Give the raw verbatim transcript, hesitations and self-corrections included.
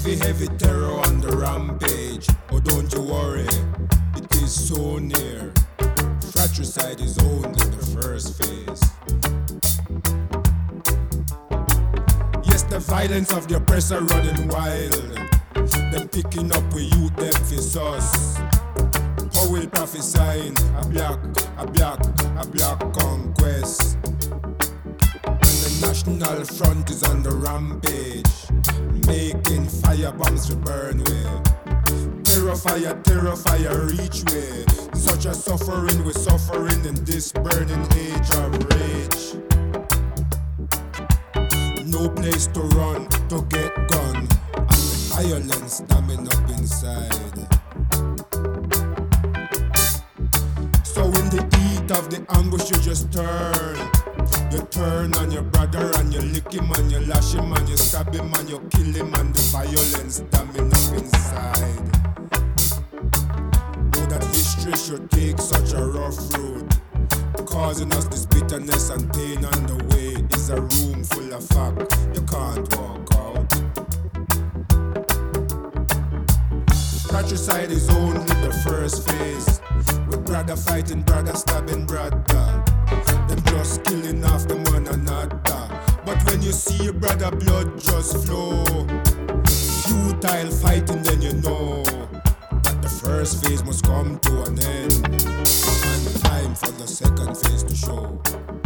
Heavy, heavy terror on the rampage. Oh, don't you worry, it is so near. Fratricide is only the first phase. Yes, the violence of the oppressor running wild. Them picking up with youth, them for sus. How will prophesying a black, a black, a black conquest. And the National Front is on the rampage, making fire bombs to burn way. Terror fire, terror fire, reach way. Such a suffering, we're suffering in this burning age of rage. No place to run, to get gone, and the violence damming up inside. So in the heat of the anguish you just turn. You turn on your brother and you lick him and you lash him and you stab him and you kill him, and the violence damming up inside. Know that history should take such a rough road, causing us this bitterness and pain on the way. Is a room full of fact, you can't walk out. Fratricide is only the first phase. With brother fighting brother, stabbing brother. Them just killing off them one another. But when you see your brother blood just flow, futile fighting, then you know that the first phase must come to an end, and time for the second phase to show.